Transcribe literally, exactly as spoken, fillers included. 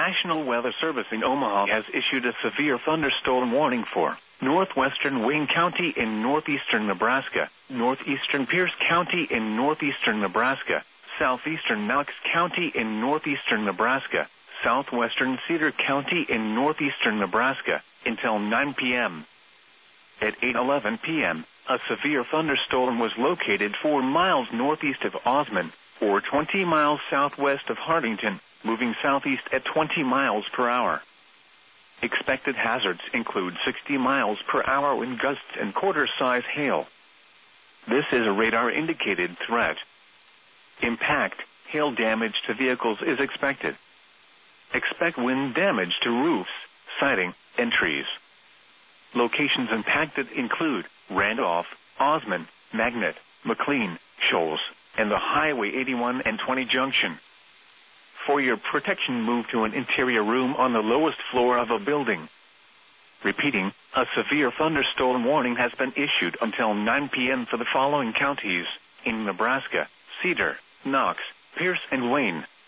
National Weather Service in Omaha has issued a severe thunderstorm warning for northwestern Wayne County in northeastern Nebraska, northeastern Pierce County in northeastern Nebraska, southeastern Knox County in northeastern Nebraska, southwestern Cedar County in northeastern Nebraska, until nine p m At eight eleven p m, a severe thunderstorm was located four miles northeast of Osman, or twenty miles southwest of Hartington, moving southeast at twenty miles per hour. Expected hazards include sixty miles per hour wind gusts and quarter-size hail. This is a radar-indicated threat. Impact, hail damage to vehicles is expected. Expect wind damage to roofs, siding, and trees. Locations impacted include Randolph, Osman, Magnet, McLean, Shoals, and the Highway eighty-one and twenty junction. For your protection, move to an interior room on the lowest floor of a building. Repeating, a severe thunderstorm warning has been issued until nine p m for the following counties in Nebraska: Cedar, Knox, Pierce, and Wayne.